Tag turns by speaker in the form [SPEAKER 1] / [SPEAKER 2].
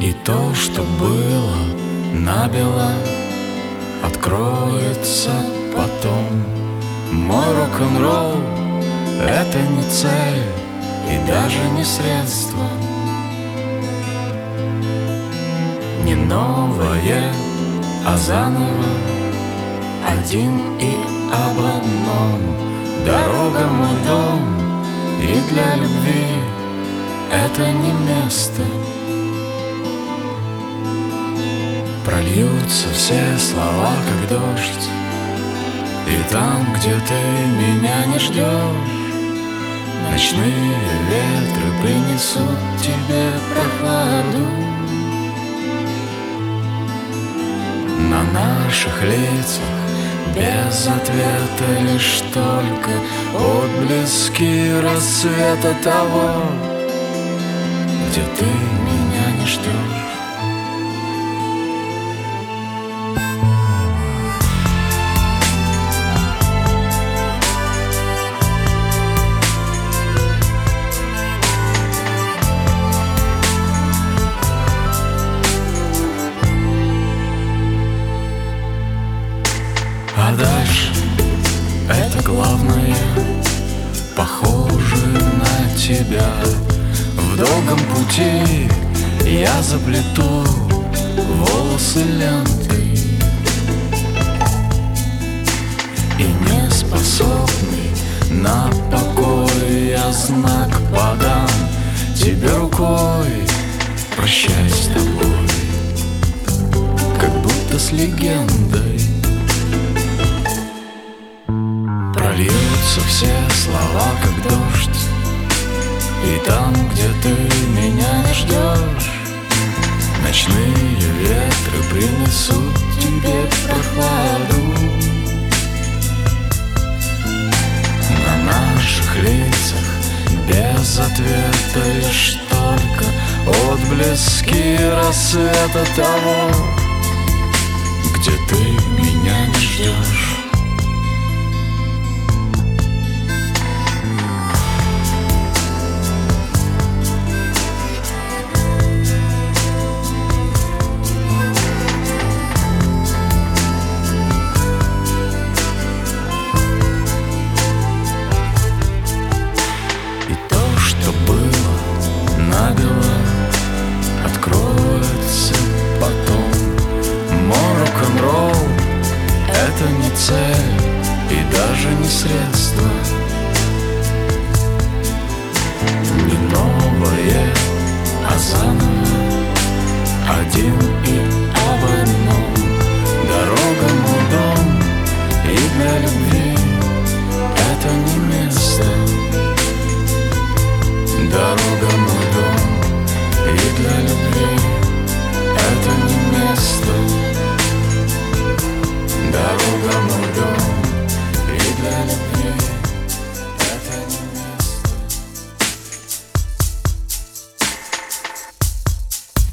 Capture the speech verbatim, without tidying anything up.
[SPEAKER 1] И то, что было набело, откроется потом. Мой рок-н-ролл — это не цель и даже не средство, не новое, а заново, один и об одном. Дорога — мой дом, и для любви это не место. Прольются все слова, как дождь, и там, где ты меня не ждешь, ночные ветры принесут тебе прохладу. На наших лицах без ответа лишь только отблески рассвета того, где ты меня не ждешь. А дальше это главное, похоже на тебя. В долгом пути я заплету волосы лентой, и не способный на покой я знак подам тебе рукой. Прощай с тобой, как будто с легендой. Прольются все слова, как дождь, и там, где ты меня не ждешь, ночные ветры принесут тебе прохладу. На наших лицах без ответа лишь только отблески рассвета того, где ты меня не ждешь. Откроется потом. Мой рок-н-ролл — это не цель и даже не средство,